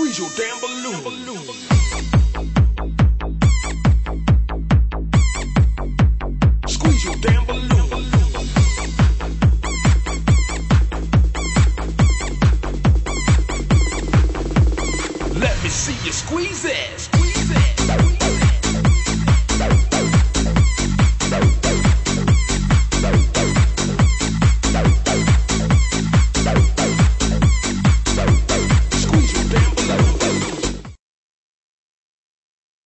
Squeeze your damn balloon. Squeeze your damn balloon. Let me see you squeeze it.